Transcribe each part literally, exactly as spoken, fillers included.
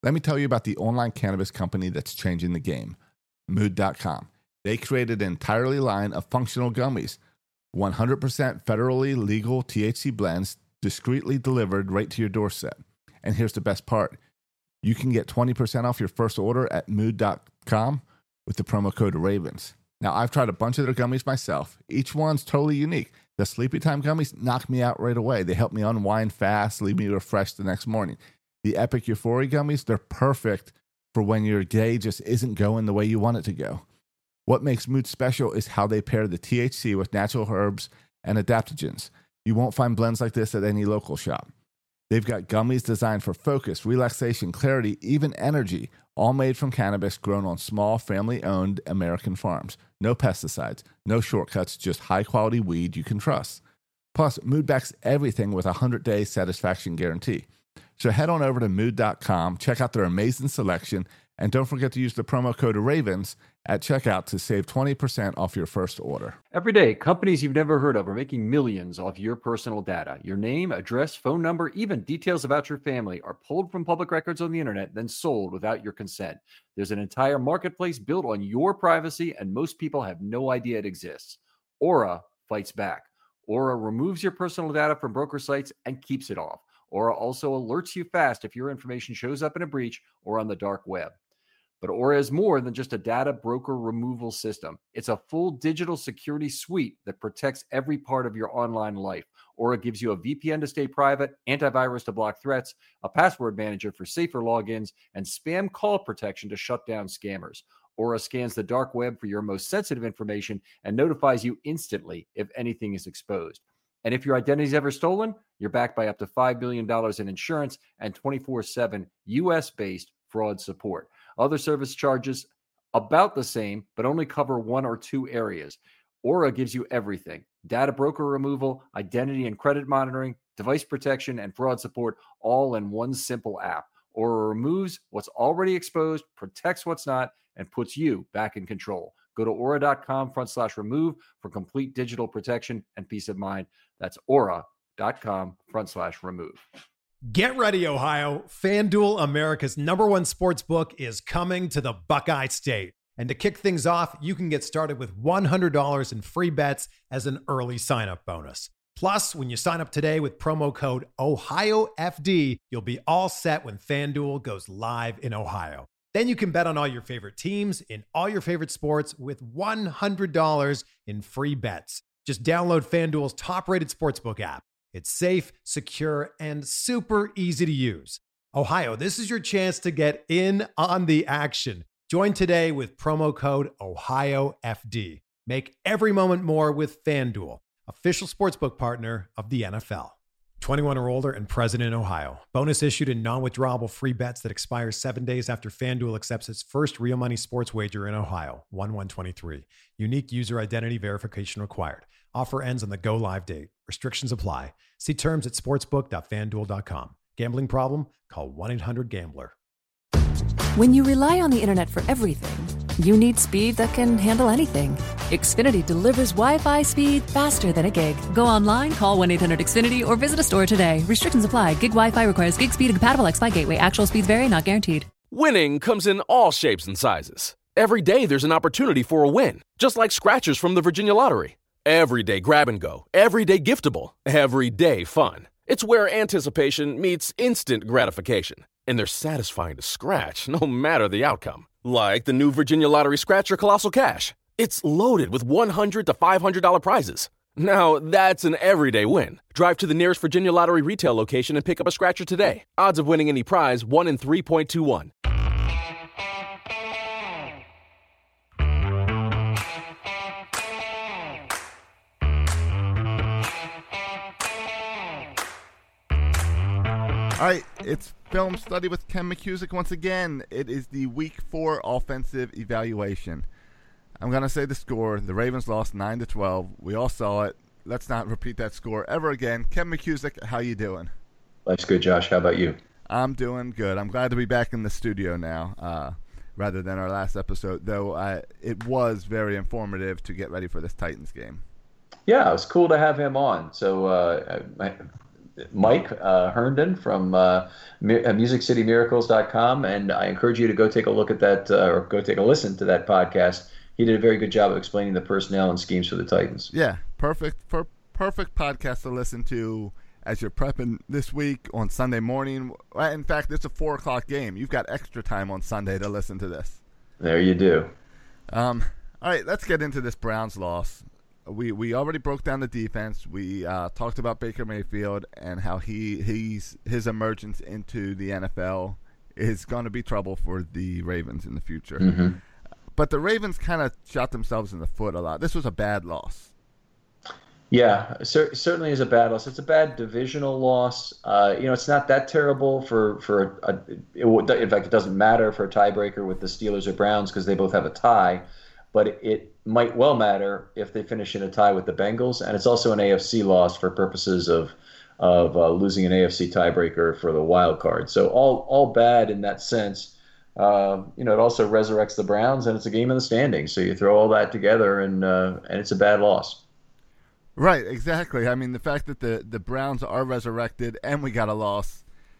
Let me tell you about the online cannabis company that's changing the game, mood dot com. They created an entirely line of functional gummies, one hundred percent federally legal T H C blends discreetly delivered right to your doorstep. And here's the best part. You can get twenty percent off your first order at mood dot com with the promo code RAVENS. Now, I've tried a bunch of their gummies myself. Each one's totally unique. The Sleepy Time gummies knock me out right away. They help me unwind fast, leave me refreshed the next morning. The Epic Euphoria gummies, they're perfect for when your day just isn't going the way you want it to go. What makes Mood special is how they pair the T H C with natural herbs and adaptogens. You won't find blends like this at any local shop. They've got gummies designed for focus, relaxation, clarity, even energy, all made from cannabis grown on small, family-owned American farms. No pesticides, no shortcuts, just high-quality weed you can trust. Plus, Mood backs everything with a hundred-day satisfaction guarantee. So head on over to mood dot com, check out their amazing selection, and don't forget to use the promo code RAVENS at checkout to save twenty percent off your first order. Every day, companies you've never heard of are making millions off your personal data. Your name, address, phone number, even details about your family are pulled from public records on the internet, then sold without your consent. There's an entire marketplace built on your privacy, and most people have no idea it exists. Aura fights back. Aura removes your personal data from broker sites and keeps it off. Aura also alerts you fast if your information shows up in a breach or on the dark web. But Aura is more than just a data broker removal system. It's a full digital security suite that protects every part of your online life. Aura gives you a V P N to stay private, antivirus to block threats, a password manager for safer logins, and spam call protection to shut down scammers. Aura scans the dark web for your most sensitive information and notifies you instantly if anything is exposed. And if your identity is ever stolen, you're backed by up to five billion dollars in insurance and twenty-four seven U S-based fraud support. Other service charges about the same, but only cover one or two areas. Aura gives you everything: data broker removal, identity and credit monitoring, device protection, and fraud support, all in one simple app. Aura removes what's already exposed, protects what's not, and puts you back in control. Go to aura.com front slash remove for complete digital protection and peace of mind. That's aura.com front slash remove. Get ready, Ohio. FanDuel, America's number one sports book, is coming to the Buckeye State. And to kick things off, you can get started with one hundred dollars in free bets as an early sign-up bonus. Plus, when you sign up today with promo code Ohio F D, you'll be all set when FanDuel goes live in Ohio. Then you can bet on all your favorite teams in all your favorite sports with one hundred dollars in free bets. Just download FanDuel's top-rated sportsbook app. It's safe, secure, and super easy to use. Ohio, this is your chance to get in on the action. Join today with promo code Ohio F D. Make every moment more with FanDuel, official sportsbook partner of the N F L. twenty-one or older and present in Ohio. Bonus issued in non-withdrawable free bets that expire seven days after FanDuel accepts its first real money sports wager in Ohio. one one twenty-three. Unique user identity verification required. Offer ends on the go live date. Restrictions apply. See terms at sportsbook dot fan duel dot com. Gambling problem? Call one eight hundred gambler. When you rely on the internet for everything, you need speed that can handle anything. Xfinity delivers Wi-Fi speed faster than a gig. Go online, call one eight hundred X Finity, or visit a store today. Restrictions apply. Gig Wi-Fi requires gig speed and compatible X-Fi gateway. Actual speeds vary, not guaranteed. Winning comes in all shapes and sizes. Every day there's an opportunity for a win, just like scratchers from the Virginia Lottery. Every day grab and go, every day giftable, every day fun. It's where anticipation meets instant gratification. And they're satisfying to scratch, no matter the outcome. Like the new Virginia Lottery Scratcher Colossal Cash. It's loaded with one hundred to five hundred dollars prizes. Now, that's an everyday win. Drive to the nearest Virginia Lottery retail location and pick up a scratcher today. Odds of winning any prize, one in three point two one. All right, it's Film Study with Ken McKusick once again. It is the Week four offensive evaluation. I'm going to say the score. The Ravens lost nine to twelve. We all saw it. Let's not repeat that score ever again. Ken McKusick, how you doing? Life's good, Josh. How about you? I'm doing good. I'm glad to be back in the studio now uh, rather than our last episode, though I, it was very informative to get ready for this Titans game. Yeah, it was cool to have him on. So uh, I, Mike uh, Herndon from uh, music city miracles dot com, and I encourage you to go take a look at that uh, or go take a listen to that podcast. He did a very good job of explaining the personnel and schemes for the Titans. Yeah, perfect, per- perfect podcast to listen to as you're prepping this week on Sunday morning. In fact, it's a four o'clock game. You've got extra time on Sunday to listen to this. There you do. Um, all right, let's get into this Browns loss. We we already broke down the defense. We uh, talked about Baker Mayfield and how he he's his emergence into the N F L is going to be trouble for the Ravens in the future. Mm-hmm. But the Ravens kind of shot themselves in the foot a lot. This was a bad loss. Yeah, cer- certainly is a bad loss. It's a bad divisional loss. Uh, you know, it's not that terrible for for a, it, in fact, it doesn't matter for a tiebreaker with the Steelers or Browns because they both have a tie. But it, it might well matter if they finish in a tie with the Bengals, and it's also an A F C loss for purposes of of uh, losing an A F C tiebreaker for the wild card. So all all bad in that sense. Uh, you know, it also resurrects the Browns, and it's a game in the standings. So you throw all that together, and uh, and it's a bad loss. Right, exactly. I mean, the fact that the, the Browns are resurrected and we got a loss,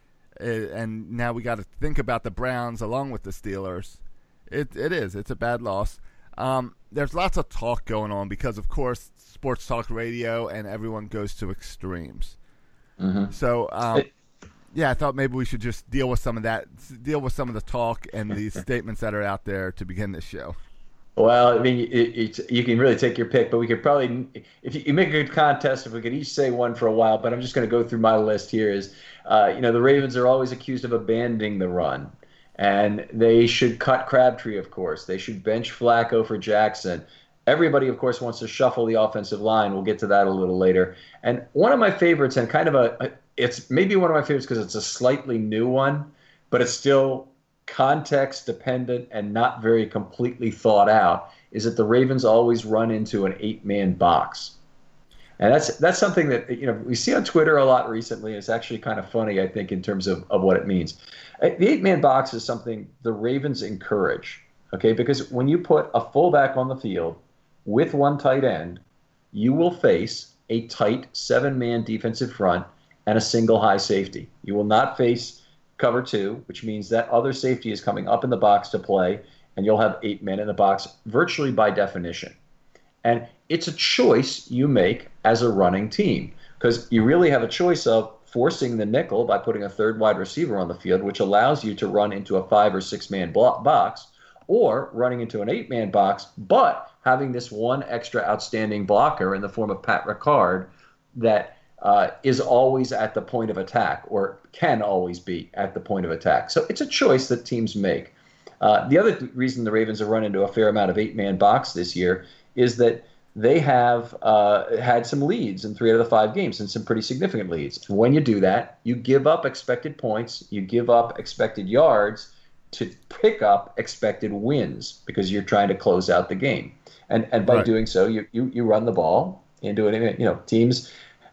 and now we got to think about the Browns along with the Steelers. It it is. It's a bad loss. Um, there's lots of talk going on because, of course, sports talk radio and everyone goes to extremes. Mm-hmm. So, um, it, yeah, I thought maybe we should just deal with some of that, deal with some of the talk and the statements that are out there to begin this show. Well, I mean, it, it's, you can really take your pick, but we could probably, if you, you make a good contest, if we could each say one for a while, but I'm just going to go through my list here is, uh, you know, the Ravens are always accused of abandoning the run. And they should cut Crabtree, of course. They should bench Flacco for Jackson. Everybody, of course, wants to shuffle the offensive line. We'll get to that a little later. And one of my favorites, and kind of a, it's maybe one of my favorites because it's a slightly new one, but it's still context dependent and not very completely thought out, is that the Ravens always run into an eight-man box. And that's that's something that, you know, we see on Twitter a lot recently. It's actually kind of funny, I think, in terms of, of what it means. The eight-man box is something the Ravens encourage, okay? Because when you put a fullback on the field with one tight end, you will face a tight seven-man defensive front and a single high safety. You will not face cover two, which means that other safety is coming up in the box to play, and you'll have eight men in the box virtually by definition. And it's a choice you make as a running team because you really have a choice of forcing the nickel by putting a third wide receiver on the field, which allows you to run into a five or six man block box, or running into an eight man box, but having this one extra outstanding blocker in the form of Pat Ricard that uh, is always at the point of attack or can always be at the point of attack. So it's a choice that teams make. Uh, the other th- reason the Ravens have run into a fair amount of eight man box this year is that they have uh, had some leads in three out of the five games and some pretty significant leads. When you do that, you give up expected points, you give up expected yards to pick up expected wins because you're trying to close out the game. And and by right. doing so, you, you you run the ball into it. You know, teams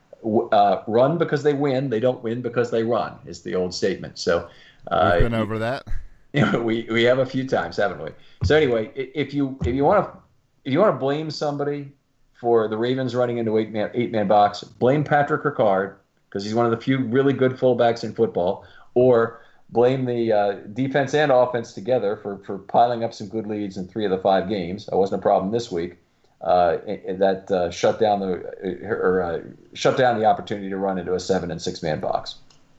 uh, run because they win. They don't win because they run is the old statement. So uh, we've been over that. You know, we we have a few times, haven't we? So anyway, if you if you want to. If you want to blame somebody for the Ravens running into eight man eight man box, blame Patrick Ricard because he's one of the few really good fullbacks in football, or blame the uh, defense and offense together for, for piling up some good leads in three of the five games. That wasn't a problem this week. Uh, that uh, shut down the or uh, shut down the opportunity to run into a seven and six man box.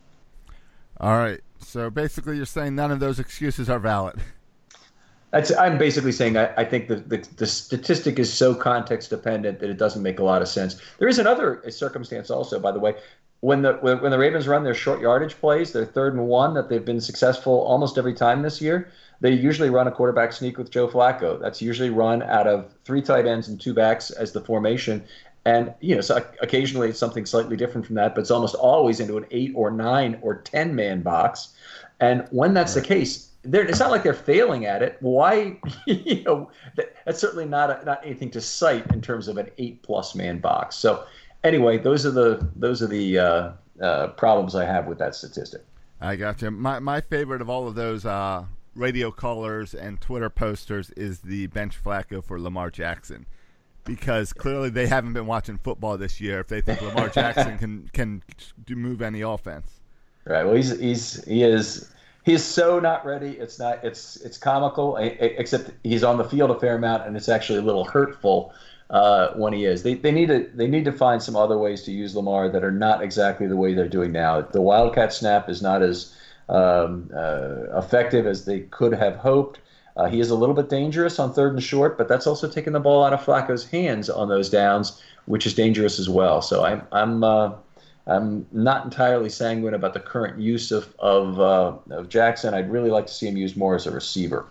All right. So basically, you're saying none of those excuses are valid. That's, I'm basically saying I, I think the, the, the statistic is so context dependent that it doesn't make a lot of sense. There is another circumstance also, by the way. When the when the Ravens run their short yardage plays, their third and one that they've been successful almost every time this year, they usually run a quarterback sneak with Joe Flacco. That's usually run out of three tight ends and two backs as the formation. And, you know, so occasionally it's something slightly different from that, but it's almost always into an eight or nine or ten man box. And when that's the case, They're, it's not like they're failing at it. Why? You know, that, that's certainly not a, not anything to cite in terms of an eight-plus man box. So, anyway, those are the those are the uh, uh, problems I have with that statistic. I got you. My my favorite of all of those uh, radio callers and Twitter posters is the bench Flacco for Lamar Jackson, because clearly they haven't been watching football this year if they think Lamar Jackson can can do move any offense. Right. Well, he's he's he is he's so not ready. It's not it's it's comical, except he's on the field a fair amount, and it's actually a little hurtful uh, when he is. They they need to they need to find some other ways to use Lamar that are not exactly the way they're doing now. The wildcat snap is not as um, uh, effective as they could have hoped. Uh, he is a little bit dangerous on third and short, but that's also taking the ball out of Flacco's hands on those downs, which is dangerous as well. So I'm I'm uh, I'm not entirely sanguine about the current use of of, uh, of Jackson. I'd really like to see him used more as a receiver.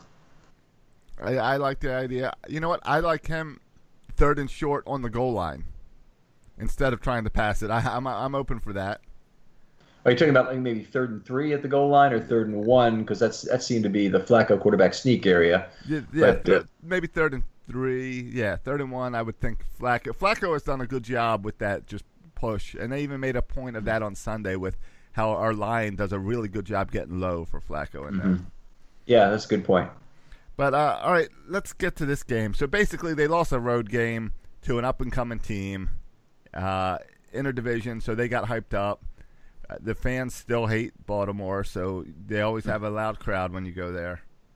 I, I like the idea. You know what? I like him third and short on the goal line instead of trying to pass it. I, I'm I'm open for that. Are you talking about like maybe third and three at the goal line or third and one? Because that's that seemed to be the Flacco quarterback sneak area. Yeah, yeah but, th- uh, maybe third and three. Yeah, third and one. I would think Flacco. Flacco has done a good job with that just push, and they even made a point of that on Sunday with how our line does a really good job getting low for Flacco in there. Mm-hmm. Yeah, that's a good point. But uh, all right, let's get to this game. So basically, they lost a road game to an up-and-coming team, uh, interdivision, so they got hyped up. The fans still hate Baltimore, so they always have a loud crowd when you go there.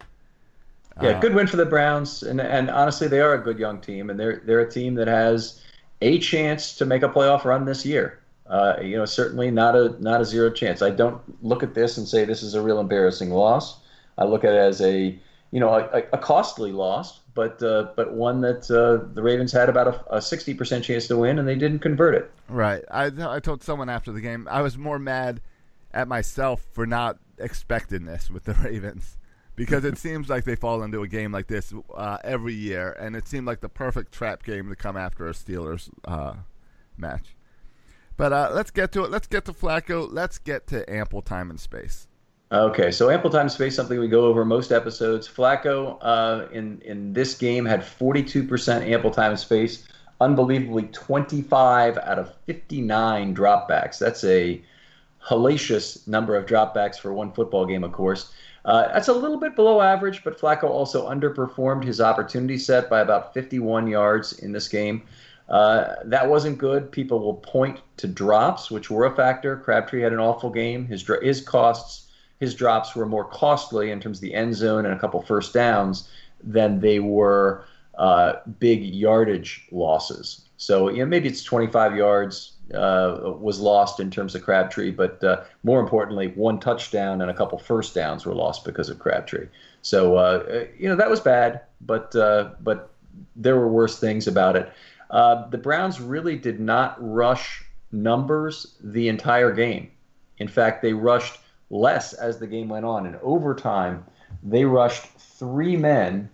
Yeah, uh, good win for the Browns, and and honestly, they are a good young team, and they're they're a team that has a chance to make a playoff run this year. Uh, you know, certainly not a not a zero chance. I don't look at this and say this is a real embarrassing loss. I look at it as a you know a, a costly loss, but uh, but one that uh, the Ravens had about a, a sixty percent chance to win, and they didn't convert it. Right. I I told someone after the game I was more mad at myself for not expecting this with the Ravens, because it seems like they fall into a game like this uh, every year, and it seemed like the perfect trap game to come after a Steelers uh, match. But uh, let's get to it. Let's get to Flacco. Let's get to ample time and space. Okay, so ample time and space, something we go over most episodes. Flacco uh, in in this game had forty-two percent ample time and space. Unbelievably, twenty-five out of fifty-nine dropbacks. That's a hellacious number of dropbacks for one football game, of course. Uh, that's a little bit below average, but Flacco also underperformed his opportunity set by about fifty-one yards in this game. Uh, that wasn't good. People will point to drops, which were a factor. Crabtree had an awful game. His his costs, his drops were more costly in terms of the end zone and a couple first downs than they were uh, big yardage losses. So you know, maybe it's twenty-five yards uh, was lost in terms of Crabtree, but uh, more importantly, one touchdown and a couple first downs were lost because of Crabtree. So uh, you know that was bad, but uh, but there were worse things about it. Uh, the Browns really did not rush numbers the entire game. In fact, they rushed less as the game went on. In overtime, they rushed three men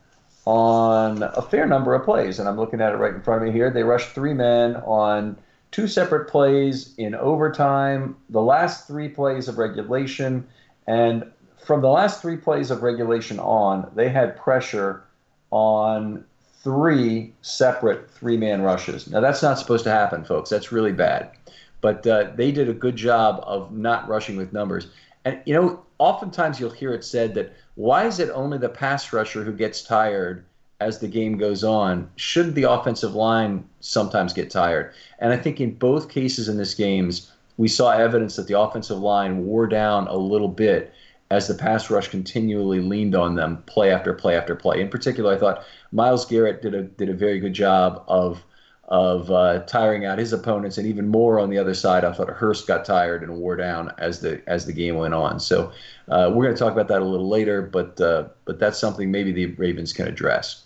on a fair number of plays, and I'm looking at it right in front of me here. They rushed three men on two separate plays in overtime, the last three plays of regulation, and from the last three plays of regulation on, they had pressure on three separate three-man rushes. Now, that's not supposed to happen, folks. That's really bad. But uh, they did a good job of not rushing with numbers. And, you know, oftentimes you'll hear it said that, why is it only the pass rusher who gets tired as the game goes on? Shouldn't the offensive line sometimes get tired? And I think in both cases in this games, we saw evidence that the offensive line wore down a little bit as the pass rush continually leaned on them play after play after play. In particular, I thought Myles Garrett did a did a very good job of of uh, tiring out his opponents, and even more on the other side. I thought Hurst got tired and wore down as the as the game went on. So uh, we're going to talk about that a little later, but uh, but that's something maybe the Ravens can address.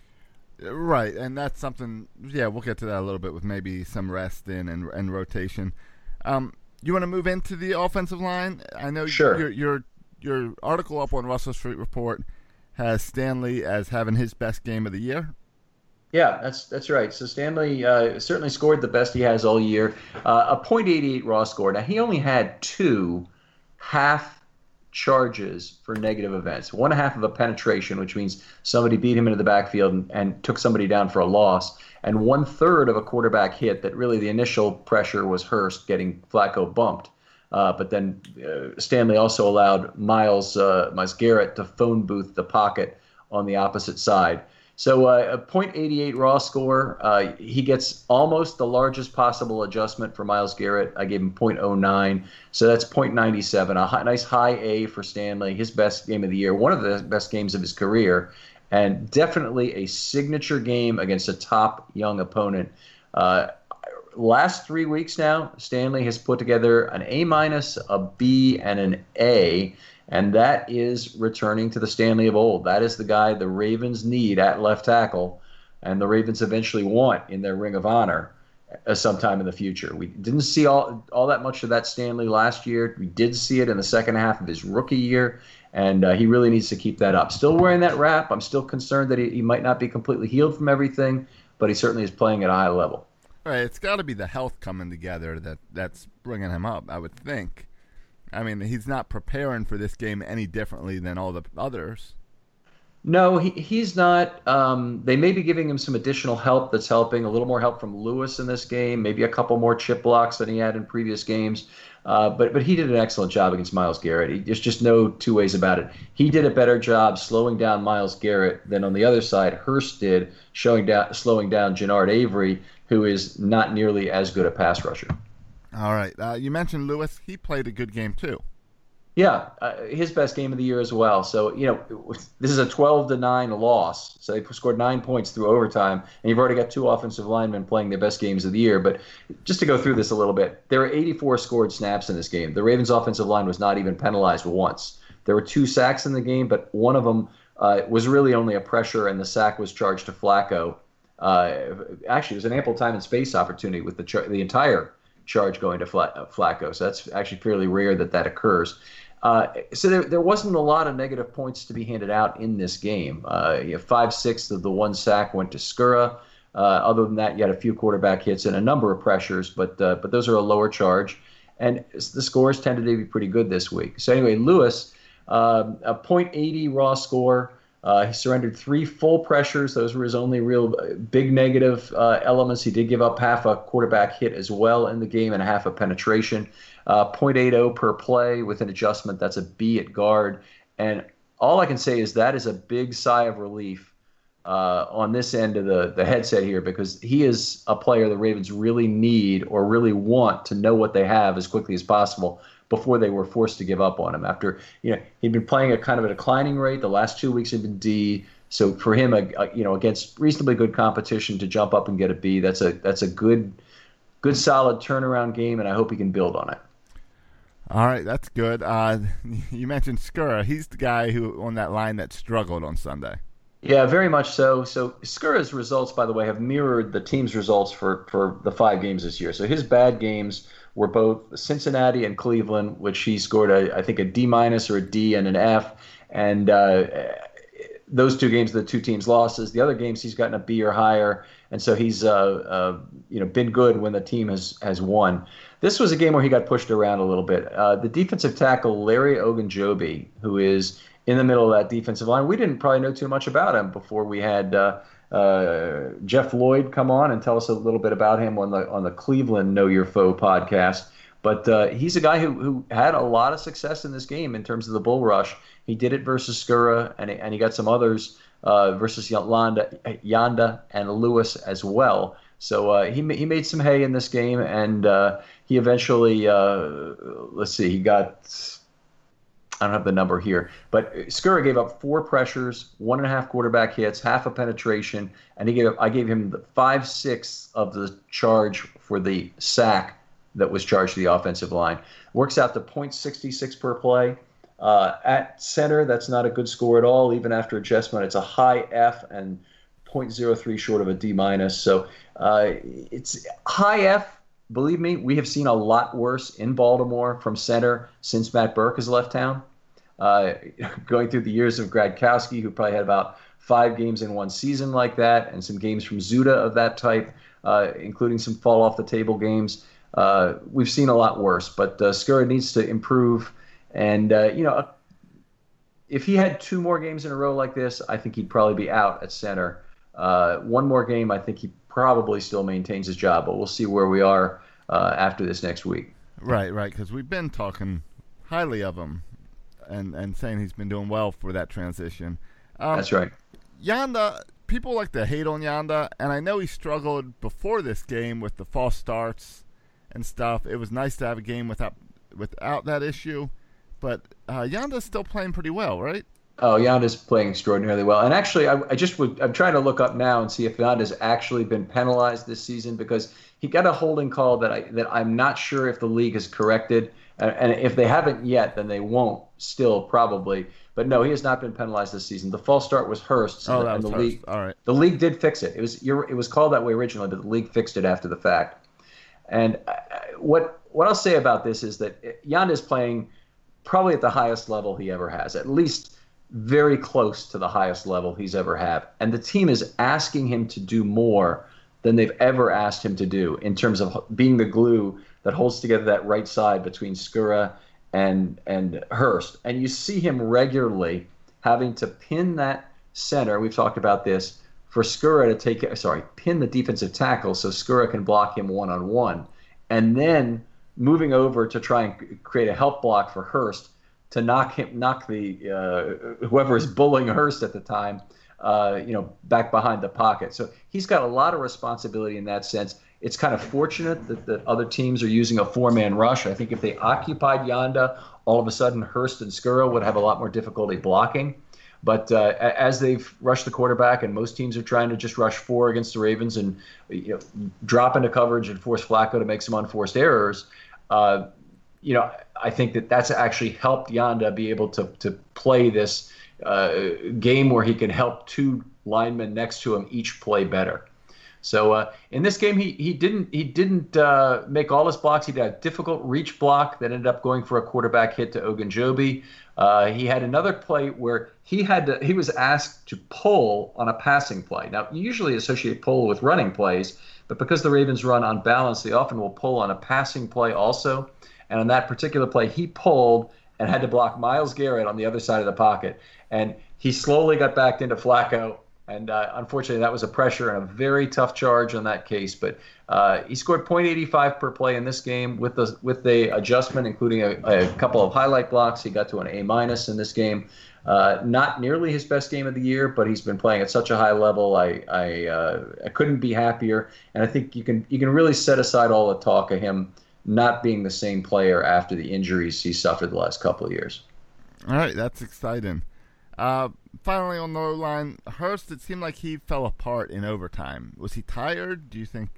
Right, and that's something. Yeah, we'll get to that a little bit with maybe some rest in and and rotation. Um, you want to move into the offensive line? I know sure. Your your your article up on Russell Street Report has Stanley as having his best game of the year. Yeah, that's that's right. So Stanley uh, certainly scored the best he has all year. Uh, a point eight eight raw score. Now, he only had two half charges for negative events. One half of a penetration, which means somebody beat him into the backfield and, and took somebody down for a loss. And one third of a quarterback hit that really the initial pressure was Hurst getting Flacco bumped. Uh, but then uh, Stanley also allowed Myles uh, Myles Garrett to phone booth the pocket on the opposite side. So uh, a point eight eight raw score. Uh, he gets almost the largest possible adjustment for Myles Garrett. I gave him point oh nine, so that's point nine seven. A high, nice high A for Stanley. His best game of the year, one of the best games of his career, and definitely a signature game against a top young opponent. Uh, last three weeks now, Stanley has put together an A minus, a B, and an A. And that is returning to the Stanley of old. That is the guy the Ravens need at left tackle, and the Ravens eventually want in their Ring of Honor uh, sometime in the future. We didn't see all all that much of that Stanley last year. We did see it in the second half of his rookie year, and uh, he really needs to keep that up. Still wearing that wrap. I'm still concerned that he, he might not be completely healed from everything, but he certainly is playing at a high level. All right, it's got to be the health coming together that, that's bringing him up, I would think. I mean, he's not preparing for this game any differently than all the others. No, he, he's not. Um, they may be giving him some additional help that's helping, a little more help from Lewis in this game, maybe a couple more chip blocks than he had in previous games. Uh, but but he did an excellent job against Myles Garrett. He, there's just no two ways about it. He did a better job slowing down Myles Garrett than on the other side Hurst did, showing down, slowing down Gennard Avery, who is not nearly as good a pass rusher. All right. Uh, you mentioned Lewis. He played a good game, too. Yeah, uh, his best game of the year as well. So, you know, this is a twelve to nine loss. So they scored nine points through overtime, and you've already got two offensive linemen playing their best games of the year. But just to go through this a little bit, there were eighty-four scored snaps in this game. The Ravens' offensive line was not even penalized once. There were two sacks in the game, but one of them uh, was really only a pressure, and the sack was charged to Flacco. Uh, actually, it was an ample time and space opportunity with the char- the entire charge going to Flacco. So that's actually fairly rare that that occurs. Uh, so there, there wasn't a lot of negative points to be handed out in this game. Uh, you know, five-sixths of the one sack went to Skura. Uh, other than that, you had a few quarterback hits and a number of pressures, but uh, but those are a lower charge. And the scores tended to be pretty good this week. So anyway, Lewis, uh, a point eight zero raw score. Uh, he surrendered three full pressures. Those were his only real big negative uh, elements. He did give up half a quarterback hit as well in the game and half a penetration. Uh, point eight zero per play with an adjustment. That's a B at guard. And all I can say is that is a big sigh of relief uh, on this end of the, the headset here, because he is a player the Ravens really need or really want to know what they have as quickly as possible before they were forced to give up on him. After, you know, he'd been playing a kind of a declining rate. The last two weeks had been D. So for him, a, a, you know, against reasonably good competition to jump up and get a B, that's a that's a good, good solid turnaround game, and I hope he can build on it. All right, that's good. Uh, you mentioned Skura. He's the guy who on that line that struggled on Sunday. Yeah, very much so. So Skura's results, by the way, have mirrored the team's results for, for the five games this year. So his bad games were both Cincinnati and Cleveland, which he scored, a, I think, a D minus or a D and an F. And uh, those two games, the two teams' losses. The other games, he's gotten a B or higher. And so he's uh, uh, you know, been good when the team has, has won. This was a game where he got pushed around a little bit. Uh, the defensive tackle, Larry Ogunjobi, who is in the middle of that defensive line, we didn't probably know too much about him before we had uh, uh, Jeff Lloyd come on and tell us a little bit about him on the on the Cleveland Know Your Foe podcast. But uh, he's a guy who, who had a lot of success in this game in terms of the bull rush. He did it versus Skura, and, and he got some others uh, versus Yanda, Yanda and Lewis as well. So uh, he he made some hay in this game, and uh, he eventually, uh, let's see, he got, I don't have the number here, but Skura gave up four pressures, one and a half quarterback hits, half a penetration, and he gave I gave him the five-sixths of the charge for the sack that was charged to the offensive line. Works out to point six six per play. Uh, at center, that's not a good score at all. Even after adjustment, it's a high F and point zero three short of a D minus. So uh, it's high F. Believe me, we have seen a lot worse in Baltimore from center since Matt Burke has left town. Uh, going through the years of Gradkowski, who probably had about five games in one season like that, and some games from Zuda of that type, uh, including some fall off the table games. Uh, we've seen a lot worse, but uh, Skura needs to improve. And, uh, you know, if he had two more games in a row like this, I think he'd probably be out at center. Uh, one more game, I think he probably still maintains his job, but we'll see where we are uh, after this next week. Right, right, because we've been talking highly of him and, and saying he's been doing well for that transition. Um, That's right. Yanda, people like to hate on Yanda, and I know he struggled before this game with the false starts and stuff. It was nice to have a game without without that issue, but uh, Yanda's still playing pretty well, right? Oh, Yanda's playing extraordinarily well. And actually, I, I just would, I'm trying to look up now and see if Yanda's actually been penalized this season, because he got a holding call that I that I'm not sure if the league has corrected. And, and if they haven't yet, then they won't still probably. But no, he has not been penalized this season. The false start was Hurst. Oh, that and was the Hurst. league, All right. The league did fix it. It was you're, it was called that way originally, but the league fixed it after the fact. And uh, what what I'll say about this is that Yanda is playing probably at the highest level he ever has, at least very close to the highest level he's ever had. And the team is asking him to do more than they've ever asked him to do in terms of being the glue that holds together that right side between Skura and and Hurst. And you see him regularly having to pin that center. We've talked about this, for Skura to take, sorry, pin the defensive tackle so Skura can block him one-on-one. And then moving over to try and create a help block for Hurst to knock him, knock the uh, whoever is bullying Hurst at the time, uh, you know, back behind the pocket. So he's got a lot of responsibility in that sense. It's kind of fortunate that the other teams are using a four-man rush. I think if they occupied Yanda, all of a sudden Hurst and Skura would have a lot more difficulty blocking. But uh, as they've rushed the quarterback, and most teams are trying to just rush four against the Ravens and, you know, drop into coverage and force Flacco to make some unforced errors, uh, you know, I think that that's actually helped Yanda be able to to play this uh, game where he can help two linemen next to him each play better. So uh, in this game, he he didn't he didn't uh, make all his blocks. He did a difficult reach block that ended up going for a quarterback hit to Ogunjobi. Uh, he had another play where he had to, he was asked to pull on a passing play. Now, you usually associate pull with running plays, but because the Ravens run on balance, they often will pull on a passing play also. And on that particular play, he pulled and had to block Myles Garrett on the other side of the pocket. And he slowly got backed into Flacco. And uh, unfortunately, that was a pressure and a very tough charge on that case. But uh, he scored point eight five per play in this game with the with the adjustment, including a, a couple of highlight blocks. He got to an A minus in this game. Uh, not nearly his best game of the year, but he's been playing at such a high level. I I, uh, I couldn't be happier. And I think you can you can really set aside all the talk of him not being the same player after the injuries he suffered the last couple of years. All right, that's exciting. Uh, finally, on the line, Hurst, it seemed like he fell apart in overtime. Was he tired? Do you think?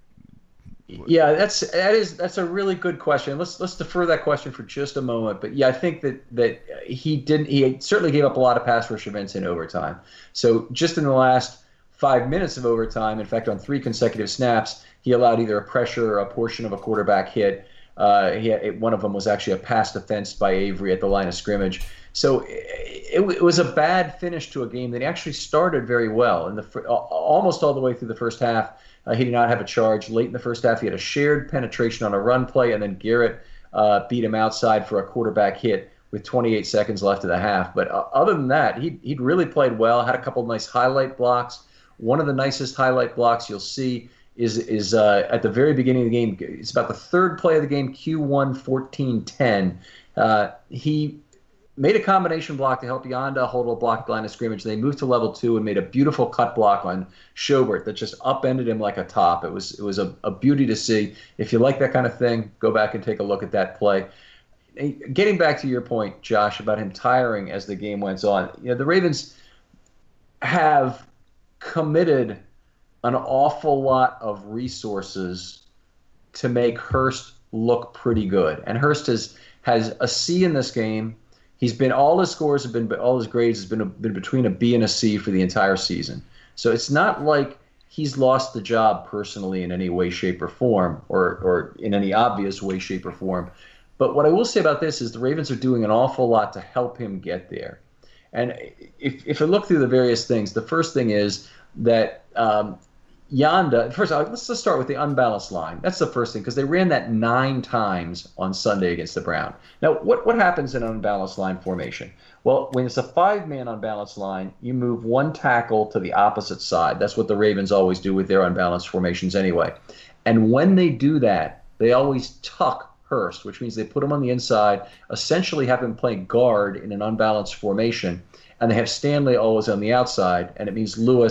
Yeah, that's that is that's a really good question. Let's let's defer that question for just a moment. But yeah, I think that that he didn't. He certainly gave up a lot of pass rush events in overtime. So just in the last five minutes of overtime, in fact, on three consecutive snaps, he allowed either a pressure or a portion of a quarterback hit. Uh, he had, one of them was actually a pass defense by Avery at the line of scrimmage. So it, it was a bad finish to a game that he actually started very well. In the almost all the way through the first half, uh, he did not have a charge. Late in the first half, he had a shared penetration on a run play, and then Garrett uh, beat him outside for a quarterback hit with twenty-eight seconds left of the half. But uh, other than that, he he'd really played well. Had a couple of nice highlight blocks. One of the nicest highlight blocks you'll see is is uh, at the very beginning of the game. It's about the third play of the game, Q one fourteen ten. Uh, he made a combination block to help Yanda hold a block line of scrimmage. They moved to level two and made a beautiful cut block on Schobert that just upended him like a top. It was it was a, a beauty to see. If you like that kind of thing, go back and take a look at that play. Getting back to your point, Josh, about him tiring as the game went on, you know, the Ravens have committed an awful lot of resources to make Hurst look pretty good. And Hurst has, has a C in this game. He's been all his scores have been all his grades has been a, been between a B and a C for the entire season. So it's not like he's lost the job personally in any way, shape, or form, or or in any obvious way, shape, or form. But what I will say about this is the Ravens are doing an awful lot to help him get there. And if if I look through the various things, the first thing is that um, Yanda, first of all, let's just start with the unbalanced line. That's the first thing, because they ran that nine times on Sunday against the Browns. Now, what, what happens in an unbalanced line formation? Well, when it's a five-man unbalanced line, you move one tackle to the opposite side. That's what the Ravens always do with their unbalanced formations anyway. And when they do that, they always tuck Hurst, which means they put him on the inside, essentially have him play guard in an unbalanced formation, and they have Stanley always on the outside, and it means Lewis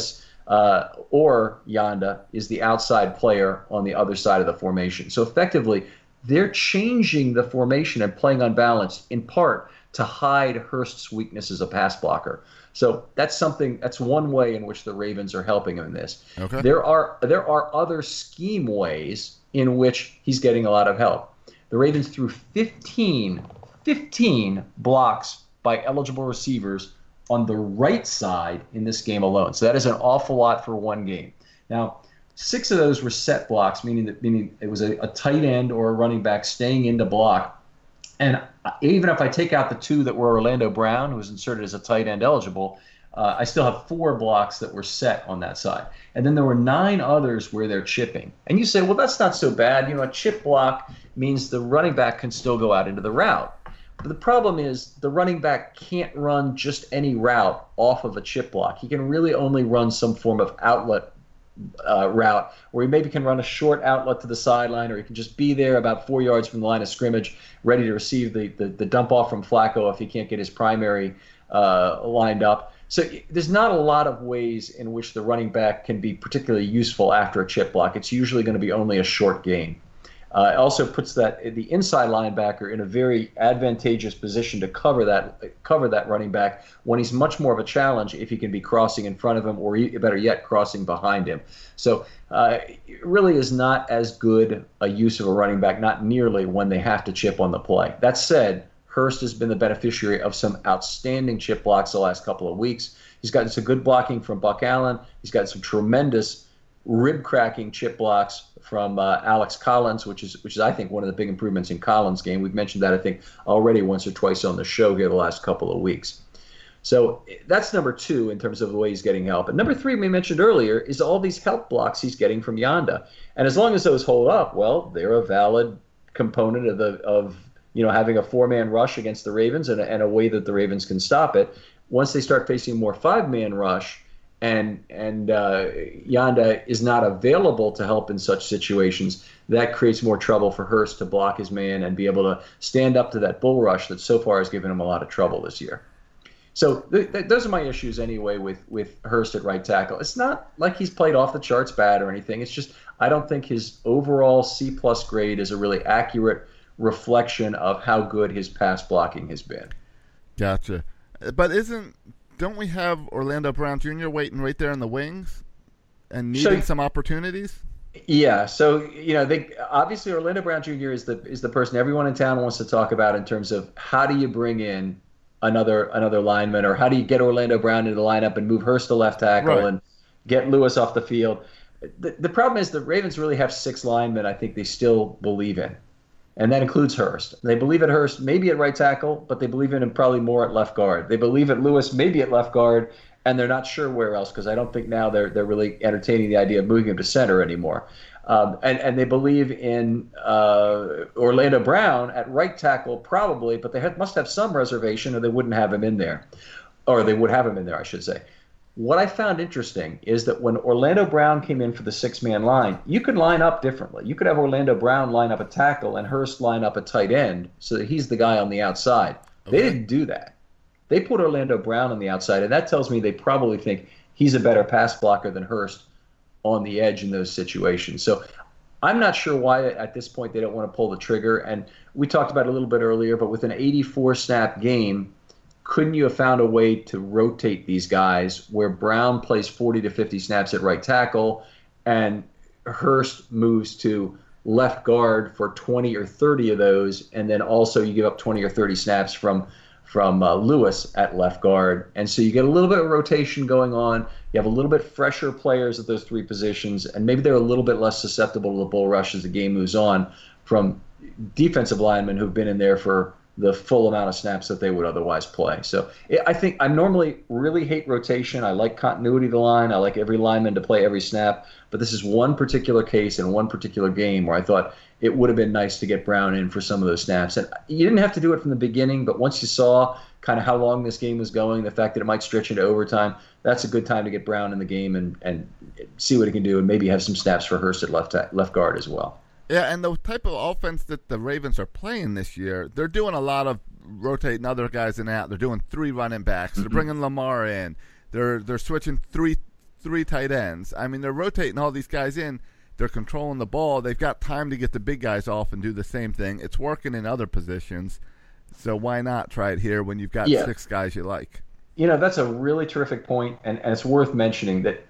uh, or Yanda is the outside player on the other side of the formation. So effectively, they're changing the formation and playing unbalanced in part to hide Hurst's weakness as a pass blocker. So that's something. That's one way in which the Ravens are helping him in this. Okay. There are there are other scheme ways in which he's getting a lot of help. The Ravens threw fifteen, fifteen blocks by eligible receivers on the right side in this game alone. So that is an awful lot for one game. Now, six of those were set blocks, meaning that meaning it was a, a tight end or a running back staying in to block. And even if I take out the two that were Orlando Brown, who was inserted as a tight end eligible, uh, I still have four blocks that were set on that side. And then there were nine others where they're chipping. And you say, well, that's not so bad. You know, a chip block means the running back can still go out into the route. But the problem is the running back can't run just any route off of a chip block. He can really only run some form of outlet uh, route where he maybe can run a short outlet to the sideline, or he can just be there about four yards from the line of scrimmage ready to receive the, the, the dump off from Flacco if he can't get his primary uh, lined up. So there's not a lot of ways in which the running back can be particularly useful after a chip block. It's usually going to be only a short gain. Uh, it also puts that the inside linebacker in a very advantageous position to cover that cover that running back when he's much more of a challenge if he can be crossing in front of him, or better yet, crossing behind him. So uh, it really is not as good a use of a running back, not nearly when they have to chip on the play. That said, Hurst has been the beneficiary of some outstanding chip blocks the last couple of weeks. He's gotten some good blocking from Buck Allen. He's got some tremendous rib-cracking chip blocks from uh, Alex Collins, which is which is I think one of the big improvements in Collins' game. We've mentioned that I think already once or twice on the show here the last couple of weeks. So that's number two in terms of the way he's getting help. And number three, we mentioned earlier, is all these help blocks he's getting from Yanda. And as long as those hold up, well, they're a valid component of the of you know having a four-man rush against the Ravens and a, and a way that the Ravens can stop it. Once they start facing more five-man rush, and and uh, Yanda is not available to help in such situations, that creates more trouble for Hurst to block his man and be able to stand up to that bull rush that so far has given him a lot of trouble this year. So th- th- those are my issues anyway with, with Hurst at right tackle. It's not like he's played off the charts bad or anything. It's just I don't think his overall C-plus grade is a really accurate reflection of how good his pass blocking has been. Gotcha. But isn't... Don't we have Orlando Brown Junior waiting right there in the wings and needing so, some opportunities? Yeah. So, you know, they obviously Orlando Brown Junior is the is the person everyone in town wants to talk about in terms of how do you bring in another another lineman, or how do you get Orlando Brown into the lineup and move Hurst to left tackle right. and get Lewis off the field. The, the problem is the Ravens really have six linemen I think they still believe in. And that includes Hurst. They believe at Hurst, maybe at right tackle, but they believe in him probably more at left guard. They believe at Lewis, maybe at left guard, and they're not sure where else because I don't think now they're they're really entertaining the idea of moving him to center anymore. Um, and, and they believe in uh, Orlando Brown at right tackle probably, but they have, must have some reservation or they wouldn't have him in there. Or they would have him in there, I should say. What I found interesting is that when Orlando Brown came in for the six-man line, you could line up differently. You could have Orlando Brown line up a tackle and Hurst line up a tight end so that he's the guy on the outside. Okay. They didn't do that. They put Orlando Brown on the outside, and that tells me they probably think he's a better pass blocker than Hurst on the edge in those situations. So I'm not sure why at this point they don't want to pull the trigger. And we talked about it a little bit earlier, but with an eighty-four snap game, couldn't you have found a way to rotate these guys where Brown plays forty to fifty snaps at right tackle and Hurst moves to left guard for twenty or thirty of those, and then also you give up twenty or thirty snaps from from uh, Lewis at left guard. And so you get a little bit of rotation going on. You have a little bit fresher players at those three positions, and maybe they're a little bit less susceptible to the bull rush as the game moves on from defensive linemen who've been in there for the full amount of snaps that they would otherwise play. So I think I normally really hate rotation. I like continuity of the line. I like every lineman to play every snap. But this is one particular case in one particular game where I thought it would have been nice to get Brown in for some of those snaps. And you didn't have to do it from the beginning, but once you saw kind of how long this game was going, the fact that it might stretch into overtime, that's a good time to get Brown in the game and, and see what he can do and maybe have some snaps for Hurst at left left guard as well. Yeah, and the type of offense that the Ravens are playing this year, they're doing a lot of rotating other guys in and out. They're doing three running backs. Mm-hmm. They're bringing Lamar in. They're they're switching three three tight ends. I mean, they're rotating all these guys in. They're controlling the ball. They've got time to get the big guys off and do the same thing. It's working in other positions. So why not try it here when you've got yeah. six guys you like? You know, that's a really terrific point, and, and it's worth mentioning that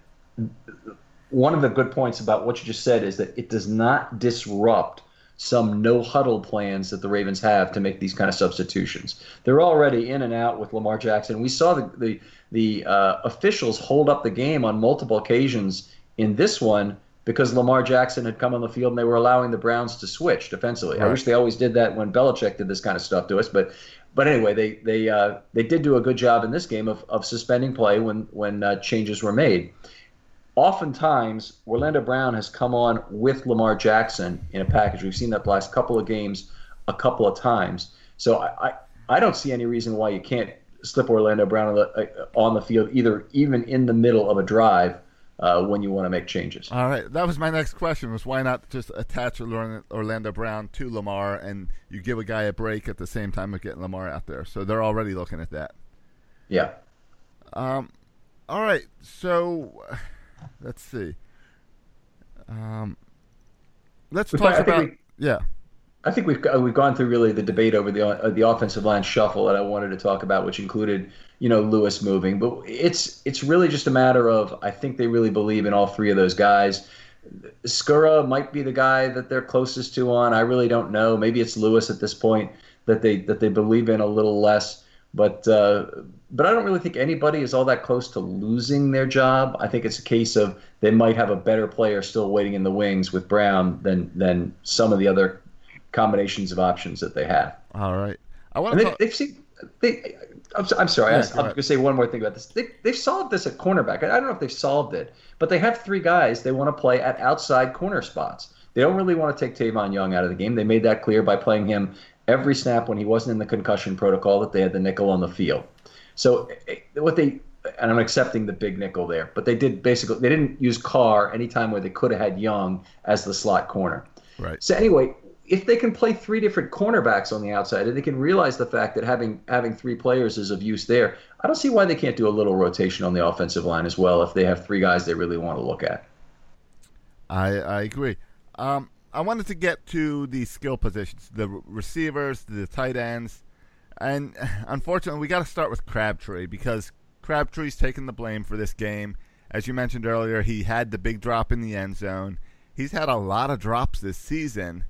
one of the good points about what you just said is that it does not disrupt some no-huddle plans that the Ravens have to make these kind of substitutions. They're already in and out with Lamar Jackson. We saw the the, the uh, officials hold up the game on multiple occasions in this one because Lamar Jackson had come on the field and they were allowing the Browns to switch defensively. Right. I wish they always did that when Belichick did this kind of stuff to us, but but anyway, they they uh, they did do a good job in this game of of suspending play when when uh, changes were made. Oftentimes, Orlando Brown has come on with Lamar Jackson in a package. We've seen that the last couple of games a couple of times. So I, I, I don't see any reason why you can't slip Orlando Brown on the, on the field, either even in the middle of a drive uh, when you want to make changes. All right. That was my next question, was why not just attach Orlando Brown to Lamar and you give a guy a break at the same time of getting Lamar out there. So they're already looking at that. Yeah. Um. All right. So... Let's see. Um, let's talk I about we, yeah. I think we've we've gone through really the debate over the uh, the offensive line shuffle that I wanted to talk about, which included you know Lewis moving, but it's it's really just a matter of I think they really believe in all three of those guys. Skura might be the guy that they're closest to on. I really don't know. Maybe it's Lewis at this point that they that they believe in a little less. But uh, but I don't really think anybody is all that close to losing their job. I think it's a case of they might have a better player still waiting in the wings with Brown than than some of the other combinations of options that they have. All right, I want to. They, talk- they've seen. They, I'm, I'm sorry. Yeah, I, I'm going to say one more thing about this. They, they've solved this at cornerback. I don't know if they've solved it, but they have three guys they want to play at outside corner spots. They don't really want to take Tavon Young out of the game. They made that clear by playing him every snap when he wasn't in the concussion protocol that they had the nickel on the field. So what they, and I'm accepting the big nickel there, but they did basically, they didn't use Carr anytime where they could have had Young as the slot corner. Right. So anyway, if they can play three different cornerbacks on the outside and they can realize the fact that having having three players is of use there, I don't see why they can't do a little rotation on the offensive line as well if they have three guys they really want to look at. I, I agree. Um, I wanted to get to the skill positions, the receivers, the tight ends, and unfortunately we got to start with Crabtree because Crabtree's taken the blame for this game. As you mentioned earlier, he had the big drop in the end zone. He's had a lot of drops this season,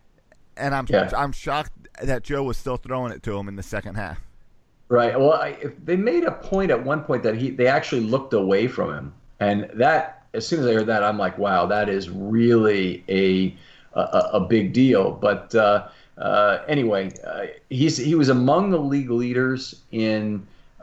and I'm yeah. I'm shocked that Joe was still throwing it to him in the second half. Right. Well, I, if they made a point at one point that he they actually looked away from him, and that as soon as I heard that, I'm like, wow, that is really a a, a big deal. But uh, uh, anyway, uh, he's he was among the league leaders in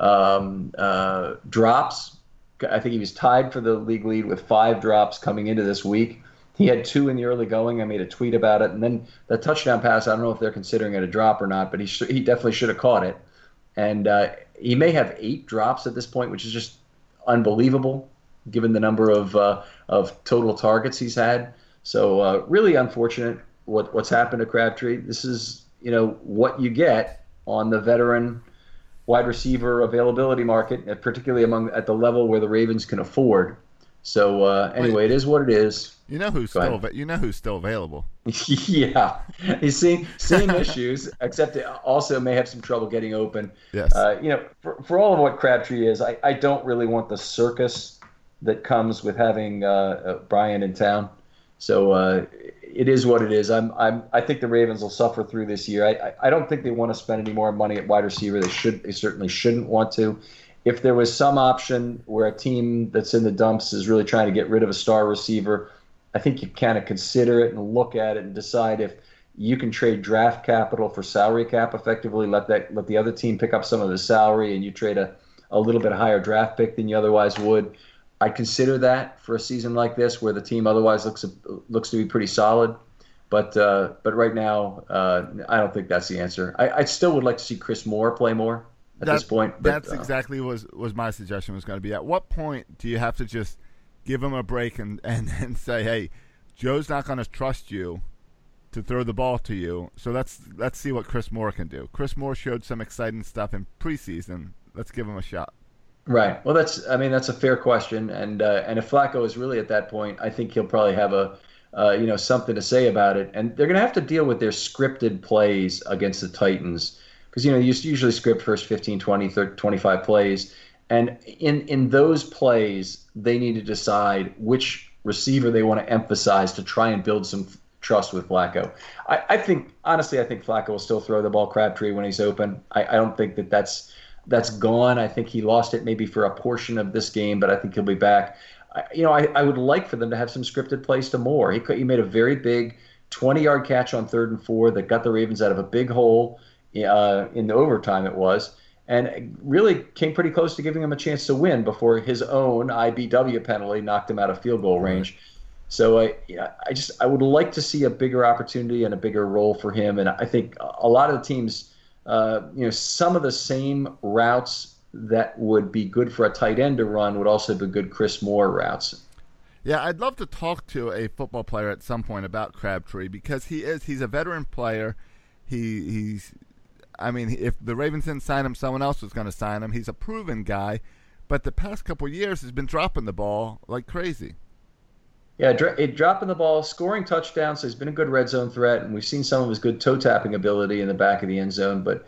um, uh, drops. I think he was tied for the league lead with five drops coming into this week. He had two in the early going. I made a tweet about it. And then the touchdown pass, I don't know if they're considering it a drop or not, but he sh- he definitely should have caught it. And uh, he may have eight drops at this point, which is just unbelievable given the number of uh, of total targets he's had. So uh, really unfortunate what what's happened to Crabtree. This is, you know, what you get on the veteran wide receiver availability market, particularly among at the level where the Ravens can afford. So uh, anyway, Wait, it is what it is. You know who's Go still ahead. you know who's still available. Yeah, he's seen same issues, except it also may have some trouble getting open. Yes. Uh, you know, for for all of what Crabtree is, I, I don't really want the circus that comes with having uh, uh, Brian in town. So uh, it is what it is. I'm I'm I think the Ravens will suffer through this year. I I, I don't think they want to spend any more money at wide receiver. They should. They certainly shouldn't want to. If there was some option where a team that's in the dumps is really trying to get rid of a star receiver, I think you kind of consider it and look at it and decide if you can trade draft capital for salary cap effectively, let that let the other team pick up some of the salary and you trade a, a little bit higher draft pick than you otherwise would. I consider that for a season like this where the team otherwise looks looks to be pretty solid. But uh, but right now, uh, I don't think that's the answer. I, I still would like to see Chris Moore play more at that, this point. But, that's uh, exactly was was my suggestion was going to be. At what point do you have to just give him a break and, and, and say, hey, Joe's not going to trust you to throw the ball to you, so let's let's see what Chris Moore can do. Chris Moore showed some exciting stuff in preseason. Let's give him a shot. Right. Well, that's, I mean, that's a fair question. And, uh, and if Flacco is really at that point, I think he'll probably have a, uh, you know, something to say about it. And they're going to have to deal with their scripted plays against the Titans. Because, you know, you usually script first fifteen, twenty, thirty, twenty-five plays. And in, in those plays, they need to decide which receiver they want to emphasize to try and build some trust with Flacco. I, I think, honestly, I think Flacco will still throw the ball Crabtree when he's open. I, I don't think that that's, that's gone. I think he lost it maybe for a portion of this game, but I think he'll be back. I, you know, I, I would like for them to have some scripted plays to Moore. He, he made a very big twenty-yard catch on third and four that got the Ravens out of a big hole uh, in the overtime it was, and really came pretty close to giving him a chance to win before his own I B W penalty knocked him out of field goal range. So I, yeah, I just I would like to see a bigger opportunity and a bigger role for him. And I think a lot of the teams, uh, you know, some of the same routes that would be good for a tight end to run would also be good Chris Moore routes. Yeah, I'd love to talk to a football player at some point about Crabtree because he is he's a veteran player. He he's I mean, if the Ravens didn't sign him, someone else was going to sign him. He's a proven guy, but the past couple of years has been dropping the ball like crazy. Yeah, it dropping the ball, scoring touchdowns. So he's been a good red zone threat, and we've seen some of his good toe tapping ability in the back of the end zone. But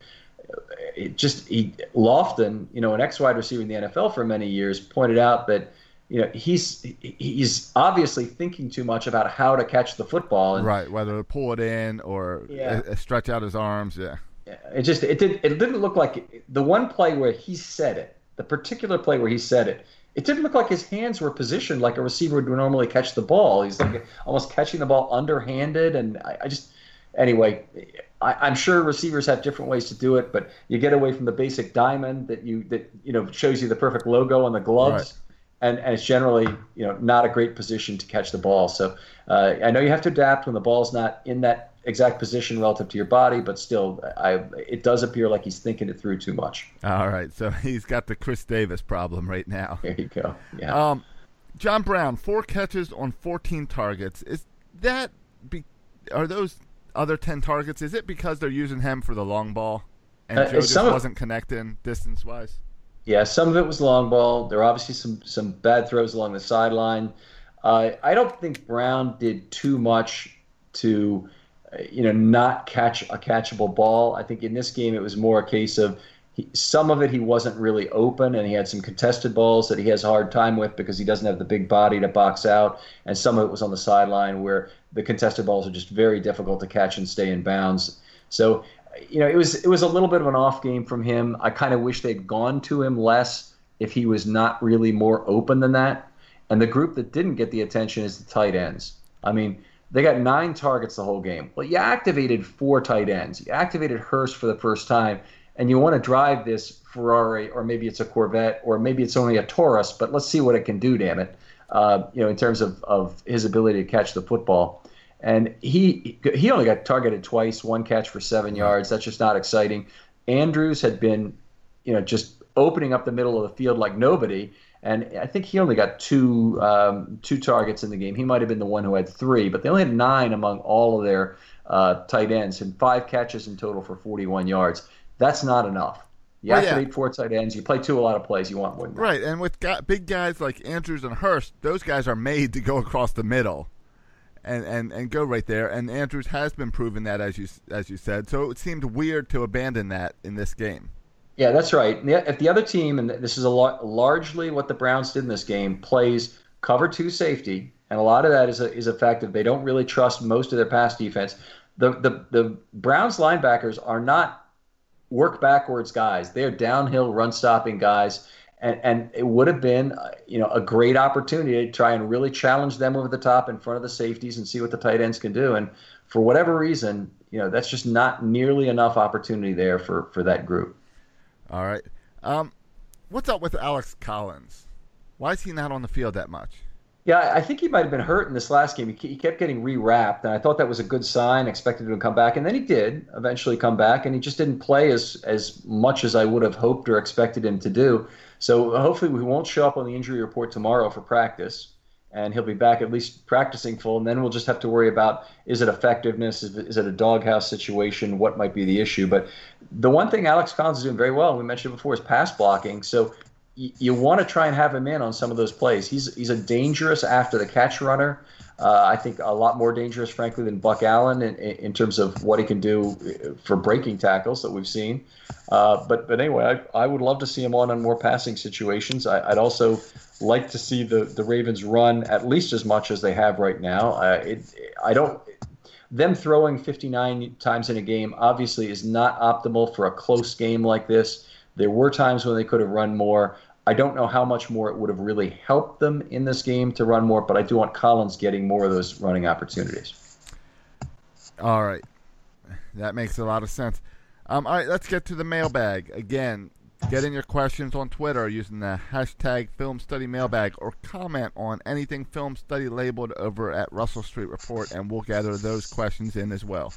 it just he Lofton, you know, an ex wide receiver in the N F L for many years, pointed out that you know he's he's obviously thinking too much about how to catch the football, and, right? Whether to pull it in or yeah. a, a stretch out his arms, yeah. It just it did it didn't look like the one play where he said it, the particular play where he said it. It didn't look like his hands were positioned like a receiver would normally catch the ball. He's like almost catching the ball underhanded, and I, I just anyway. I, I'm sure receivers have different ways to do it, but you get away from the basic diamond that you that you know shows you the perfect logo on the gloves, right. and and it's generally you know not a great position to catch the ball. So uh, I know you have to adapt when the ball's not in that exact position relative to your body, but still, I it does appear like he's thinking it through too much. All right, so he's got the Chris Davis problem right now. There you go. Yeah. Um, John Brown, four catches on fourteen targets. Is that be, are those other ten targets? Is it because they're using him for the long ball, and uh, Joe just of, wasn't connecting distance wise? Yeah, some of it was long ball. There were obviously some some bad throws along the sideline. Uh, I don't think Brown did too much to. You know, not catch a catchable ball. I think in this game it was more a case of he, some of it he wasn't really open, and he had some contested balls that he has a hard time with because he doesn't have the big body to box out, and some of it was on the sideline where the contested balls are just very difficult to catch and stay in bounds. So, you know, it was it was a little bit of an off game from him. I kind of wish they'd gone to him less if he was not really more open than that. And the group that didn't get the attention is the tight ends. I mean, they got nine targets the whole game. Well, you activated four tight ends. You activated Hurst for the first time, and you want to drive this Ferrari, or maybe it's a Corvette, or maybe it's only a Taurus, but let's see what it can do, damn it, uh, you know, in terms of, of his ability to catch the football. And he he only got targeted twice, one catch for seven yards. That's just not exciting. Andrews had been, you know, just opening up the middle of the field like nobody. And I think he only got two um, two targets in the game. He might have been the one who had three, but they only had nine among all of their uh, tight ends and five catches in total for forty-one yards. That's not enough. You well, activate yeah. four tight ends. You play two a lot of plays. You want more than that. Right, and with guy, big guys like Andrews and Hurst, those guys are made to go across the middle and, and, and go right there. And Andrews has been proving that, as you as you said. So it seemed weird to abandon that in this game. Yeah, that's right. If the other team, and this is a lot, largely what the Browns did in this game, plays cover two safety, and a lot of that is a, is a fact that they don't really trust most of their pass defense. The the the Browns linebackers are not work backwards guys. They're downhill run stopping guys, and and it would have been you know a great opportunity to try and really challenge them over the top in front of the safeties and see what the tight ends can do. And for whatever reason, you know that's just not nearly enough opportunity there for for that group. All right. Um, what's up with Alex Collins? Why is he not on the field that much? Yeah, I think he might have been hurt in this last game. He kept getting re-wrapped, and I thought that was a good sign. Expected him to come back, and then he did eventually come back, and he just didn't play as, as much as I would have hoped or expected him to do. So hopefully we won't show up on the injury report tomorrow for practice, and he'll be back at least practicing full, and then we'll just have to worry about is it effectiveness, is it, is it a doghouse situation, what might be the issue. But the one thing Alex Collins is doing very well, and we mentioned before, is pass blocking. So you, you want to try and have him in on some of those plays. He's he's a dangerous after the catch runner. Uh, I think a lot more dangerous, frankly, than Buck Allen in, in terms of what he can do for breaking tackles that we've seen. Uh, but but anyway, I, I would love to see him on on more passing situations. I, I'd also like to see the, the Ravens run at least as much as they have right now. Uh, it, I don't. Them throwing fifty-nine times in a game obviously is not optimal for a close game like this. There were times when they could have run more. I don't know how much more it would have really helped them in this game to run more, but I do want Collins getting more of those running opportunities. All right. That makes a lot of sense. Um, all right, let's get to the mailbag. Again, get in your questions on Twitter using the hashtag Film Study Mailbag, or comment on anything Film Study labeled over at Russell Street Report, and we'll gather those questions in as well.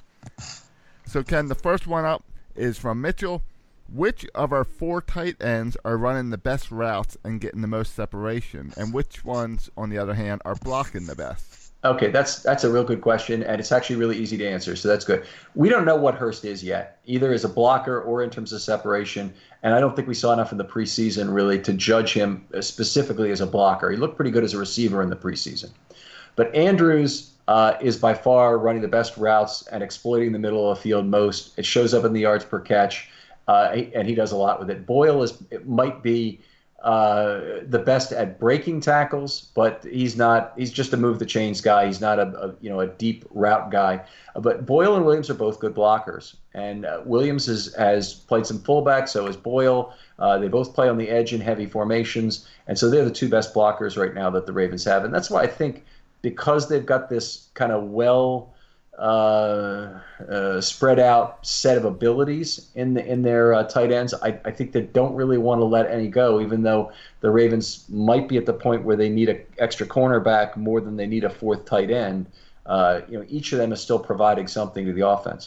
So, Ken, the first one up is from Mitchell. Which of our four tight ends are running the best routes and getting the most separation, and which ones, on the other hand, are blocking the best? Okay, that's that's a real good question, and it's actually really easy to answer, so that's good. We don't know what Hurst is yet, either as a blocker or in terms of separation, and I don't think we saw enough in the preseason, really, to judge him specifically as a blocker. He looked pretty good as a receiver in the preseason. But Andrews uh, is by far running the best routes and exploiting the middle of the field most. It shows up in the yards per catch. Uh, and he does a lot with it. Boyle is it might be uh, the best at breaking tackles, but he's not. He's just a move the chains guy. He's not a, a you know a deep route guy. Uh, but Boyle and Williams are both good blockers, and uh, Williams is, has played some fullback. So is Boyle. Uh, they both play on the edge in heavy formations, and so they're the two best blockers right now that the Ravens have. And that's why I think, because they've got this kind of well. Uh, uh, spread out set of abilities in the, in their uh, tight ends. I, I think they don't really want to let any go, even though the Ravens might be at the point where they need an extra cornerback more than they need a fourth tight end. Uh, you know, each of them is still providing something to the offense.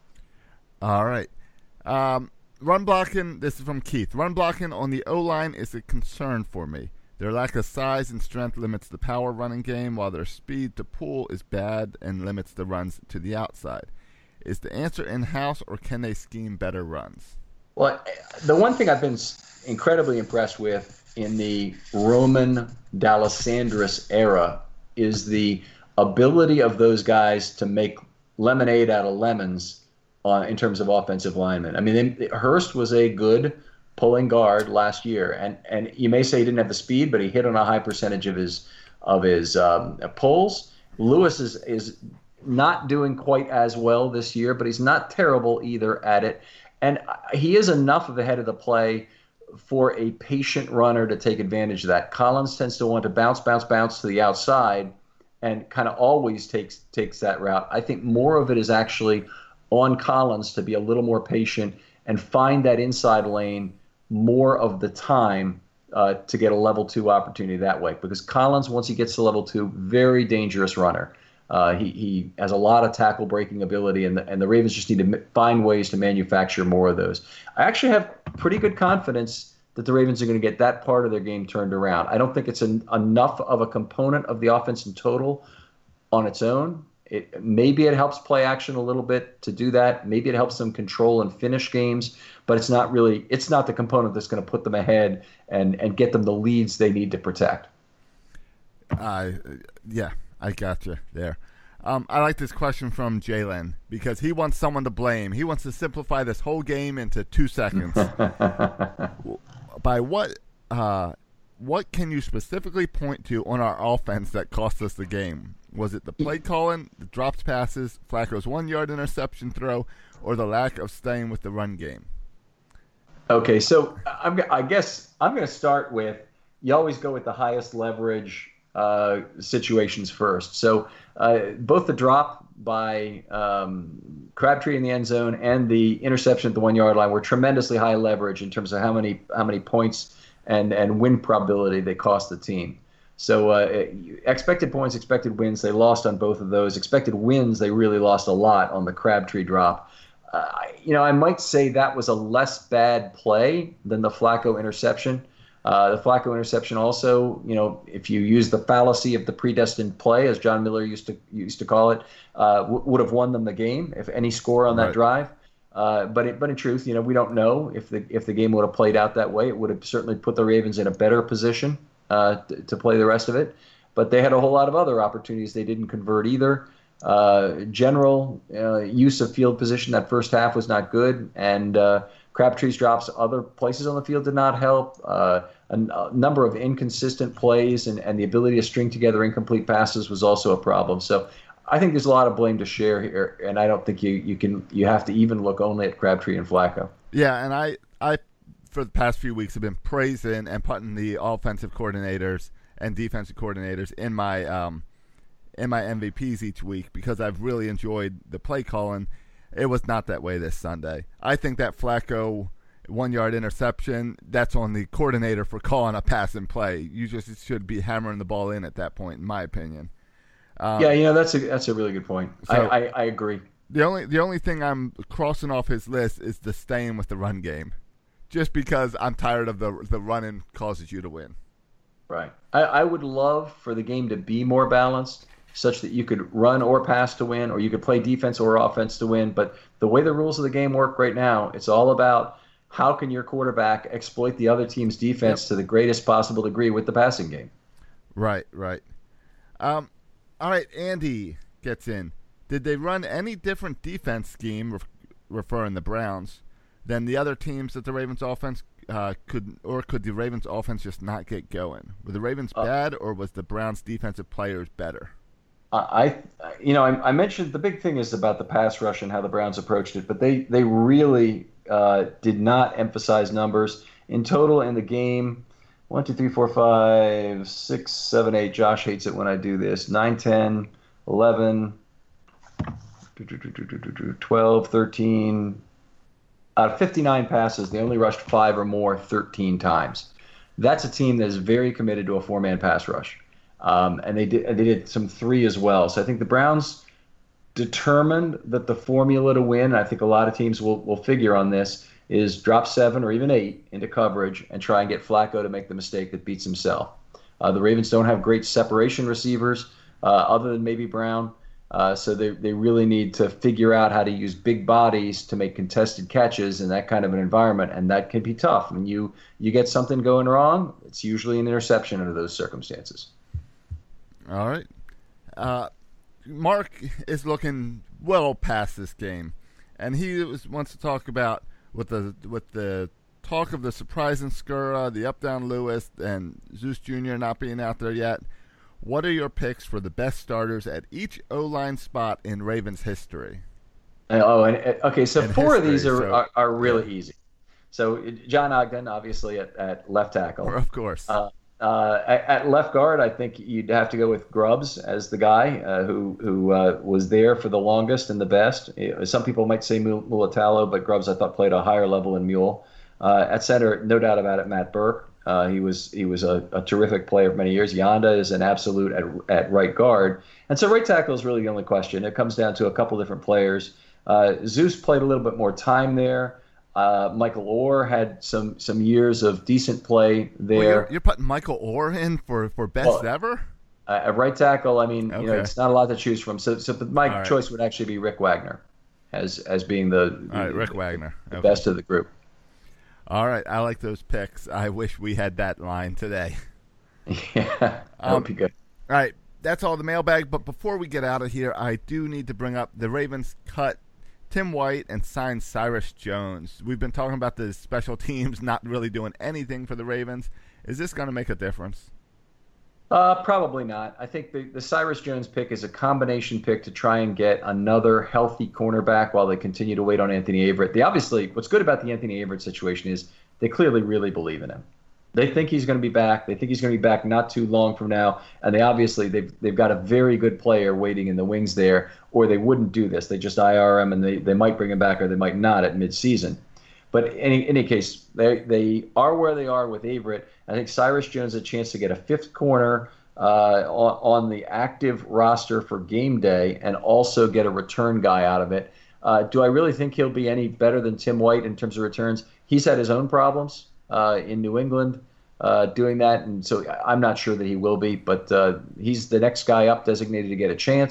All right. Um, run blocking, this is from Keith. Run blocking on the O-line is a concern for me. Their lack of size and strength limits the power running game, while their speed to pull is bad and limits the runs to the outside. Is the answer in-house, or can they scheme better runs? Well, the one thing I've been incredibly impressed with in the Roman Dallasandris era is the ability of those guys to make lemonade out of lemons uh, in terms of offensive linemen. I mean, they, Hurst was a good pulling guard last year, and and you may say he didn't have the speed, but he hit on a high percentage of his of his um, pulls. Lewis is is not doing quite as well this year, but he's not terrible either at it, and he is enough of a head of the play for a patient runner to take advantage of that. Collins tends to want to bounce, bounce, bounce to the outside, and kind of always takes takes that route. I think more of it is actually on Collins to be a little more patient and find that inside lane more of the time uh, to get a level two opportunity that way. Because Collins, once he gets to level two, very dangerous runner. Uh, he, he has a lot of tackle breaking ability, and the, and the Ravens just need to m- find ways to manufacture more of those. I actually have pretty good confidence that the Ravens are going to get that part of their game turned around. I don't think it's an, enough of a component of the offense in total on its own. It, maybe it helps play action a little bit to do that. Maybe it helps them control and finish games, but it's not really, it's not the component that's going to put them ahead and, and get them the leads they need to protect. Uh, yeah, I got you there. Um, I like this question from Jalen because he wants someone to blame. He wants to simplify this whole game into two seconds. By what uh, what can you specifically point to on our offense that cost us the game? Was it the play calling, the dropped passes, Flacco's one-yard interception throw, or the lack of staying with the run game? Okay, so I'm, I guess I'm going to start with, you always go with the highest leverage uh, situations first. So uh, both the drop by um, Crabtree in the end zone and the interception at the one-yard line were tremendously high leverage in terms of how many how many points and, and win probability they cost the team. So uh, expected points, expected wins, they lost on both of those. Expected wins, they really lost a lot on the Crabtree drop. Uh, you know, I might say that was a less bad play than the Flacco interception. Uh, the Flacco interception also, you know, if you use the fallacy of the predestined play, as John Miller used to used to call it, uh, w- would have won them the game if any score on that right. drive. Uh, but it, but in truth, you know, we don't know if the if the game would have played out that way. It would have certainly put the Ravens in a better position uh, to, to play the rest of it. But they had a whole lot of other opportunities they didn't convert either. Uh, general uh, use of field position that first half was not good, and uh, Crabtree's drops other places on the field did not help. Uh, a, a number of inconsistent plays and, and the ability to string together incomplete passes was also a problem. So I think there's a lot of blame to share here, and I don't think you, you can you have to even look only at Crabtree and Flacco. Yeah, and I, I for the past few weeks have been praising and putting the offensive coordinators and defensive coordinators in my um, in my M V Ps each week because I've really enjoyed the play calling. It was not that way this Sunday. I think that Flacco one-yard interception, that's on the coordinator for calling a pass and play. You just should be hammering the ball in at that point, in my opinion. Um, yeah, you know, that's a that's a really good point. So I, I, I agree. The only the only thing I'm crossing off his list is the staying with the run game, just because I'm tired of the the running causes you to win. Right. I, I would love for the game to be more balanced, such that you could run or pass to win, or you could play defense or offense to win. But the way the rules of the game work right now, it's all about how can your quarterback exploit the other team's defense yep. to the greatest possible degree with the passing game. Right, right. Um. All right, Andy gets in. Did they run any different defense scheme, ref- referring the Browns, than the other teams that the Ravens offense uh, could, or could the Ravens offense just not get going? Were the Ravens uh, bad, or was the Browns defensive players better? I, you know, I, I mentioned the big thing is about the pass rush and how the Browns approached it, but they they really uh, did not emphasize numbers in total in the game. One, two, three, four, five, six, seven, eight. Josh hates it when I do this. Nine, ten, eleven, twelve, thirteen. Out of fifty-nine passes, they only rushed five or more thirteen times. That's a team that is very committed to a four-man pass rush. Um, and they did they did some three as well. So I think the Browns determined that the formula to win, and I think a lot of teams will, will figure on this, is drop seven or even eight into coverage and try and get Flacco to make the mistake that beats himself. Uh, the Ravens don't have great separation receivers uh, other than maybe Brown. Uh, so they, they really need to figure out how to use big bodies to make contested catches in that kind of an environment, and that can be tough. When you, you get something going wrong, it's usually an interception under those circumstances. All right. Uh, Mark is looking well past this game, and he was, wants to talk about with the with the talk of the surprise in Skura, the up down Lewis, and Zeus Junior not being out there yet. What are your picks for the best starters at each O-line spot in Ravens history? Oh, and okay, so in four history, of these are so, are, are really yeah. easy. So John Ogden, obviously at, at left tackle, of course. Uh, Uh, at, at left guard, I think you'd have to go with Grubbs as the guy uh, who who uh, was there for the longest and the best. Some people might say Mulatalo, but Grubbs I thought played a higher level than Mule. Uh, at center, no doubt about it, Matt Burke. Uh, he was he was a, a terrific player for many years. Yanda is an absolute at at right guard, and so right tackle is really the only question. It comes down to a couple different players. Uh, Zeus played a little bit more time there. Uh, Michael Orr had some some years of decent play there. Well, you're, you're putting Michael Orr in for, for best well, ever? Uh, at right tackle, I mean, okay. you know, it's not a lot to choose from. So, so my right. choice would actually be Rick Wagner as as being the, the, All right, Rick the, Wagner. the okay. best of the group. All right, I like those picks. I wish we had that line today. Yeah, I um, hope you good. All right, that's all the mailbag. But before we get out of here, I do need to bring up the Ravens cut Tim White and signed Cyrus Jones. We've been talking about the special teams not really doing anything for the Ravens. Is this going to make a difference? Uh, probably not. I think the, the Cyrus Jones pick is a combination pick to try and get another healthy cornerback while they continue to wait on Anthony Averett. They obviously, what's good about the Anthony Averett situation is they clearly really believe in him. They think he's going to be back. They think he's going to be back not too long from now. And they obviously, they've, they've got a very good player waiting in the wings there, or they wouldn't do this. They just I R him, and they, they might bring him back or they might not at midseason. But in any, any case, they they are where they are with Averett. I think Cyrus Jones has a chance to get a fifth corner uh, on, on the active roster for game day and also get a return guy out of it. Uh, do I really think he'll be any better than Tim White in terms of returns? He's had his own problems uh, in New England uh, doing that, and so I'm not sure that he will be, but uh, he's the next guy up designated to get a chance.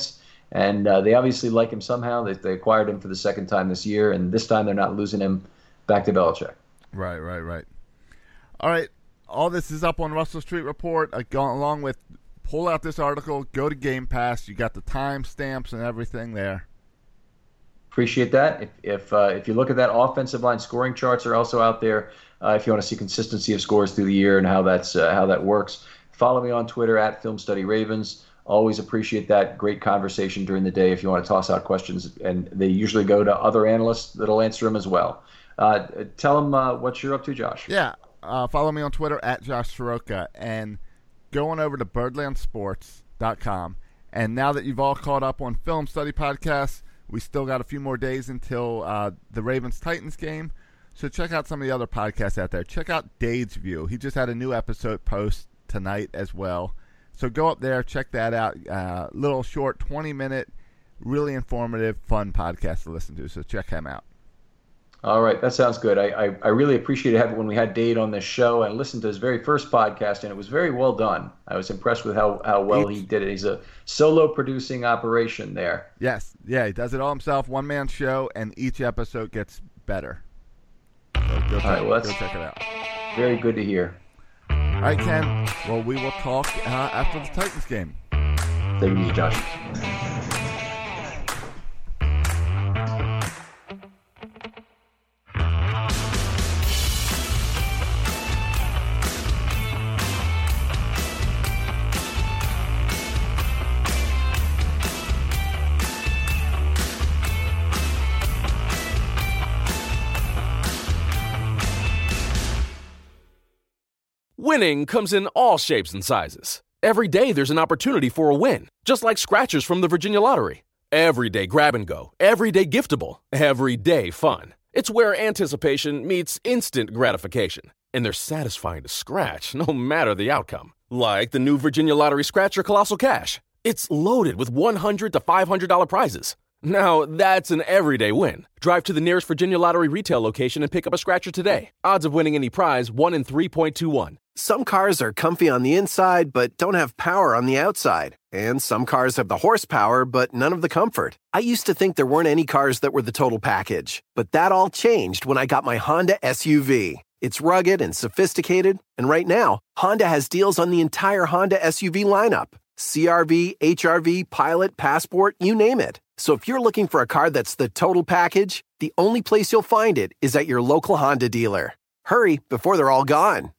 And uh, they obviously like him somehow. They, they acquired him for the second time this year, and this time they're not losing him back to Belichick. Right, right, right. All right, all this is up on Russell Street Report. Uh, go, along with, pull out this article, go to Game Pass. You got the time stamps and everything there. Appreciate that. If if, uh, if you look at that, offensive line scoring charts are also out there. Uh, if you want to see consistency of scores through the year and how that's uh, how that works, follow me on Twitter at Film Study Ravens. Always appreciate that. Great conversation during the day if you want to toss out questions, and they usually go to other analysts that'll answer them as well. Uh, tell them uh, what you're up to, Josh. Yeah, uh, follow me on Twitter at Josh Soroka, and go on over to birdland sports dot com. And now that you've all caught up on Film Study Podcasts, we still got a few more days until uh, the Ravens-Titans game. So check out some of the other podcasts out there. Check out Dade's View. He just had a new episode post tonight as well. So go up there, check that out. Uh, little short, twenty-minute, really informative, fun podcast to listen to. So check him out. All right, that sounds good. I, I, I really appreciated having when we had Dade on this show. I listened to his very first podcast, and it was very well done. I was impressed with how, how well he did it. He's a solo producing operation there. Yes, yeah, he does it all himself, one-man show, and each episode gets better. So go, all check, right, well, go check it out. Very good to hear. All right, Ken. Well, we will talk uh, after the Titans game. Take it easy, Josh. Winning comes in all shapes and sizes. Every day there's an opportunity for a win, just like scratchers from the Virginia Lottery. Every day grab and go, every day giftable, every day fun. It's where anticipation meets instant gratification. And they're satisfying to scratch, no matter the outcome. Like the new Virginia Lottery Scratcher Colossal Cash. It's loaded with one hundred to five hundred dollars prizes. Now, that's an everyday win. Drive to the nearest Virginia Lottery retail location and pick up a scratcher today. Odds of winning any prize, one in three point two one. Some cars are comfy on the inside, but don't have power on the outside. And some cars have the horsepower, but none of the comfort. I used to think there weren't any cars that were the total package. But that all changed when I got my Honda S U V. It's rugged and sophisticated. And right now, Honda has deals on the entire Honda S U V lineup. C R V, H R V, Pilot, Passport, you name it. So if you're looking for a car that's the total package, the only place you'll find it is at your local Honda dealer. Hurry before they're all gone.